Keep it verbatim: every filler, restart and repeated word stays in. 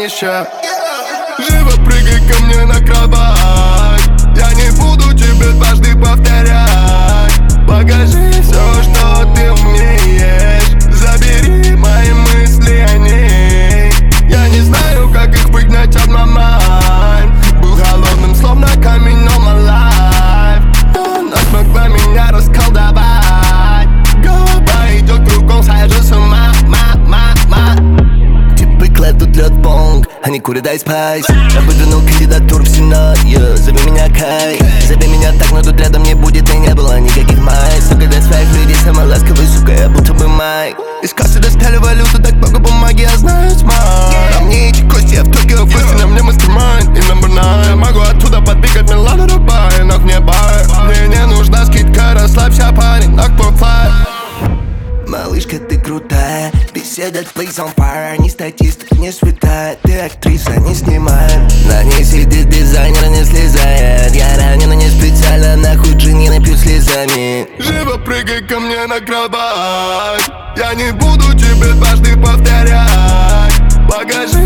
еще. Живо прыгай ко мне на кровать. Я не буду тебе дважды повторять. Покажи все, что ты умеешь. Забери мои мысли о ней. Я не знаю, как их выгнать от my mind. Был холодным, словно камень all my life. Но она смогла меня расколдовать. Голова идет кругом, схожу с ума, ма, ма, ма. Типы кладут лед бонг, они курят айспайс. Я выдвинул кандидатуру в сенат, yeah. Зови меня Кай, зови меня так, но тут рядом не будет и не было никаких май. Сука, для своих людей самый ласковый, сука, я будто бы май. Из кассы достали валюту, так много бумаги, я знаю смарт. А мне эти кости, я в Токио, в гости, на мне мастермайнд и номер найн. Я могу оттуда подвигать Милана Дубай, но мне бар. Мне не нужна скидка, расслабься, парень, knock for fly. Малышка, ты крутая, беседа place on fire. Не статист, не святая, ты актриса, не снимает. На ней сидит дизайнер, не слезает. Я ранен, но не специально, нахуй джинни напью слезами. Живо прыгай ко мне на кровать. Я не буду тебе дважды повторять. Покажи